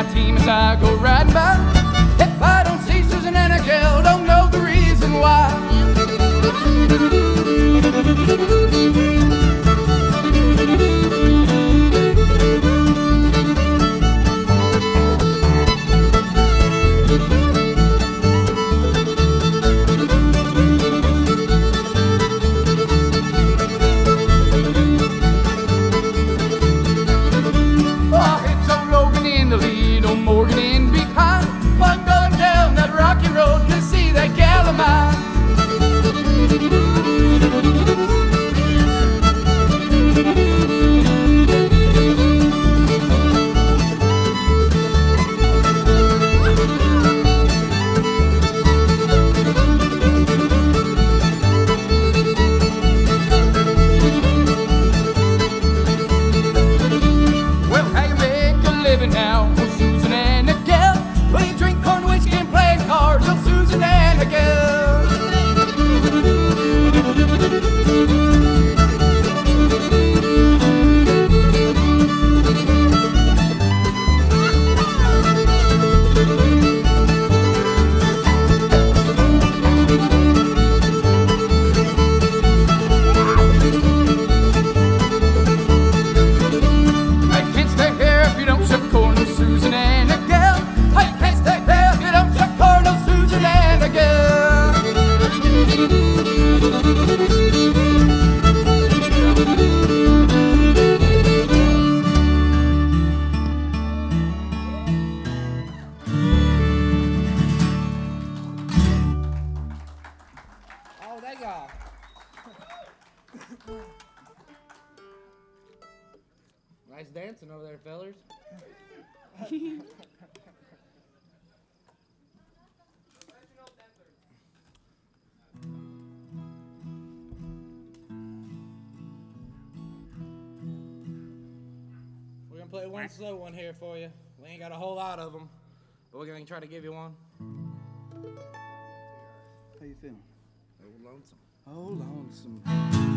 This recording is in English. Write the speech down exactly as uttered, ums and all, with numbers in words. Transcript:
my team as I go riding by. If I don't see Susan and a gal, don't know the reason why. Morgan in behind, but going down that rocky road to see that gal of mine. Well, how you make a living now? Susan and a girl. I can't stay here if you don't ship corn, no Susan and a girl. I can't stay here if you don't ship corn, no Susan and a girl. Oh, they got. Nice dancing over there, fellers. We're gonna play one slow one here for you. We ain't got a whole lot of them, but we're gonna try to give you one. How you feeling? Oh, lonesome. Oh, lonesome.